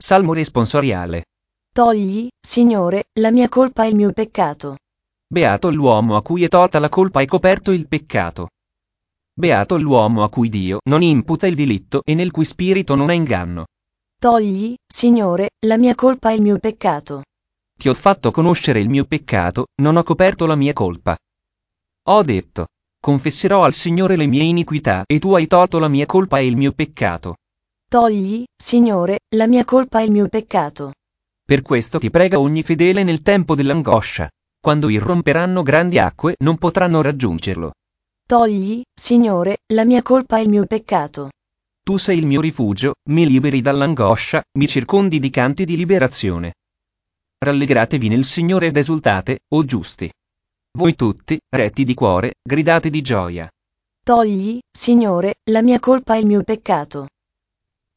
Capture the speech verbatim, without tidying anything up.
Salmo responsoriale. Togli, Signore, la mia colpa e il mio peccato. Beato l'uomo a cui è tolta la colpa e coperto il peccato. Beato l'uomo a cui Dio non imputa il delitto e nel cui spirito non ha inganno. Togli, Signore, la mia colpa e il mio peccato. Ti ho fatto conoscere il mio peccato, non ho coperto la mia colpa. Ho detto: confesserò al Signore le mie iniquità e tu hai tolto la mia colpa e il mio peccato. Togli, Signore, la mia colpa e il mio peccato. Per questo ti prega ogni fedele nel tempo dell'angoscia. Quando irromperanno grandi acque non potranno raggiungerlo. Togli, Signore, la mia colpa e il mio peccato. Tu sei il mio rifugio, mi liberi dall'angoscia, mi circondi di canti di liberazione. Rallegratevi nel Signore ed esultate, o giusti. Voi tutti, retti di cuore, gridate di gioia. Togli, Signore, la mia colpa e il mio peccato.